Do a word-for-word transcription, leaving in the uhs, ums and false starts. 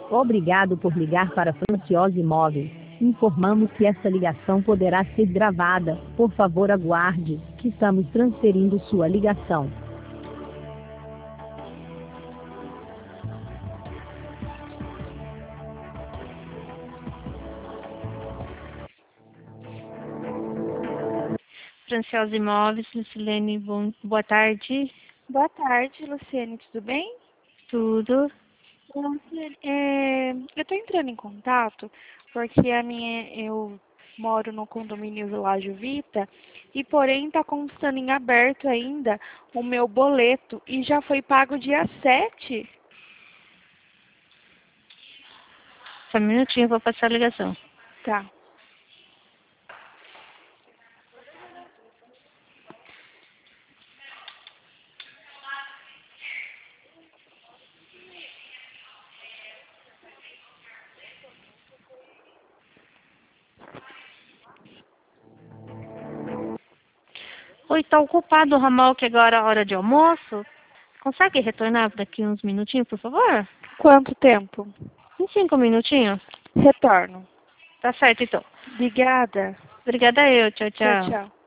Obrigado por ligar para Franciosa Imóveis. Informamos que essa ligação poderá ser gravada. Por favor, aguarde, que estamos transferindo sua ligação. Franciosa Imóveis, Lucilene, bom, boa tarde. Boa tarde, Luciene, tudo bem? Tudo. Luciene, é, eu estou entrando em contato porque a minha, eu moro no condomínio Világio Vita e, porém, está constando em aberto ainda o meu boleto e já foi pago dia sete. Só um minutinho, eu vou passar a ligação. Tá. Oi, tá ocupado o ramal que agora é a hora de almoço? Consegue retornar daqui uns minutinhos, por favor? Quanto tempo? Em cinco minutinhos? Retorno. Tá certo, então. Obrigada. Obrigada eu. Tchau, Tchau, tchau. tchau.